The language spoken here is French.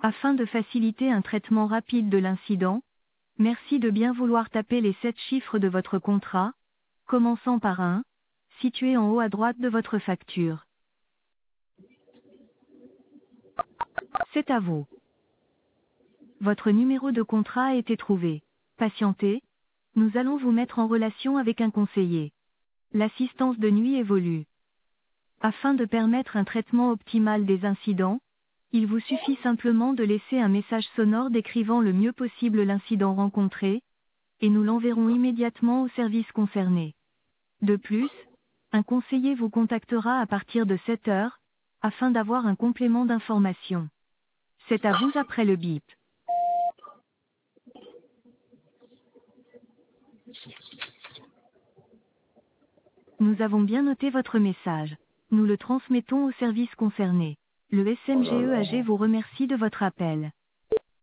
Afin de faciliter un traitement rapide de l'incident, merci de bien vouloir taper les 7 chiffres de votre contrat, commençant par 1, situé en haut à droite de votre facture. C'est à vous. Votre numéro de contrat a été trouvé. Patientez, nous allons vous mettre en relation avec un conseiller. L'assistance de nuit évolue. Afin de permettre un traitement optimal des incidents, il vous suffit simplement de laisser un message sonore décrivant le mieux possible l'incident rencontré, et nous l'enverrons immédiatement au service concerné. De plus, un conseiller vous contactera à partir de 7 heures, afin d'avoir un complément d'information. C'est à vous après le bip. Nous avons bien noté votre message. Nous le transmettons au service concerné. Le Oh là SMGEAG là. vous remercie de votre appel.